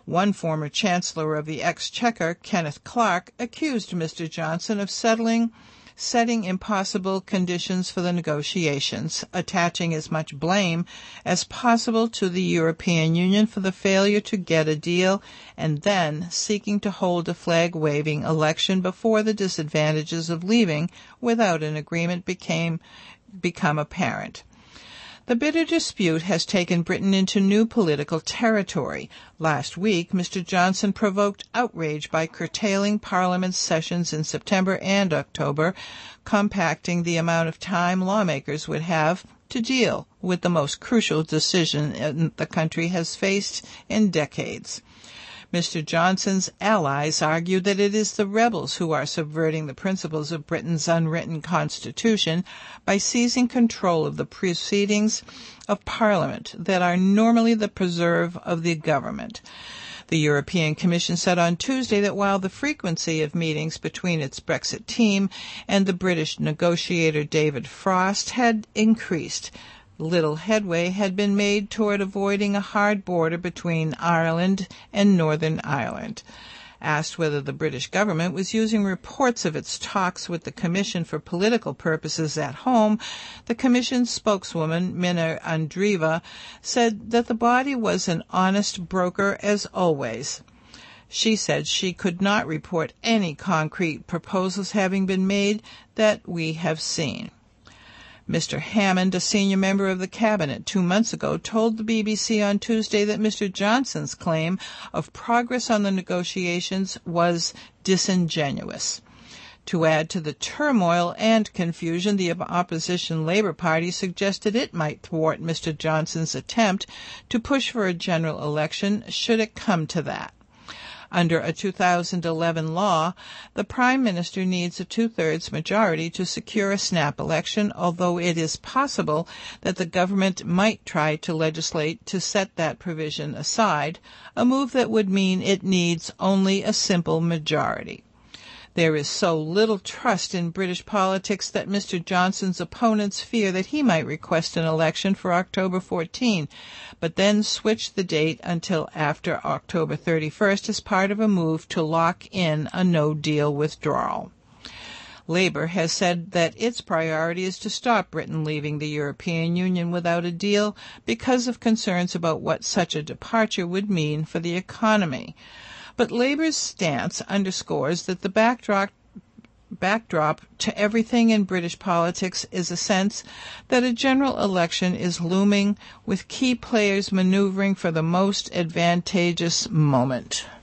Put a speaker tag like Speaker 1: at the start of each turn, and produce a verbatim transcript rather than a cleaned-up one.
Speaker 1: One former Chancellor of the Exchequer, Kenneth Clarke, accused Mister Johnson of settling setting impossible conditions for the negotiations, attaching as much blame as possible to the European Union for the failure to get a deal, and then seeking to hold a flag-waving election before the disadvantages of leaving without an agreement became become apparent. The bitter dispute has taken Britain into new political territory. Last week, Mister Johnson provoked outrage by curtailing Parliament's sessions in September and October, compacting the amount of time lawmakers would have to deal with the most crucial decision the country has faced in decades. Mister Johnson's allies argue that it is the rebels who are subverting the principles of Britain's unwritten constitution by seizing control of the proceedings of Parliament that are normally the preserve of the government. The European Commission said on Tuesday that while the frequency of meetings between its Brexit team and the British negotiator David Frost had increased, little headway had been made toward avoiding a hard border between Ireland and Northern Ireland. Asked whether the British government was using reports of its talks with the Commission for political purposes at home, the Commission's spokeswoman, Mina Andreeva, said that the body was an honest broker as always. She said she could not report any concrete proposals having been made that we have seen. Mister Hammond, a senior member of the cabinet, two months ago told the B B C on Tuesday that Mister Johnson's claim of progress on the negotiations was disingenuous. To add to the turmoil and confusion, the opposition Labour Party suggested it might thwart Mister Johnson's attempt to push for a general election should it come to that. Under a two thousand eleven law, the Prime Minister needs a two-thirds majority to secure a snap election, although it is possible that the government might try to legislate to set that provision aside, a move that would mean it needs only a simple majority. There is so little trust in British politics that Mister Johnson's opponents fear that he might request an election for October fourteenth, but then switch the date until after October thirty-first as part of a move to lock in a no-deal withdrawal. Labour has said that its priority is to stop Britain leaving the European Union without a deal because of concerns about what such a departure would mean for the economy. But Labour's stance underscores that the backdrop, backdrop to everything in British politics is a sense that a general election is looming, with key players maneuvering for the most advantageous moment.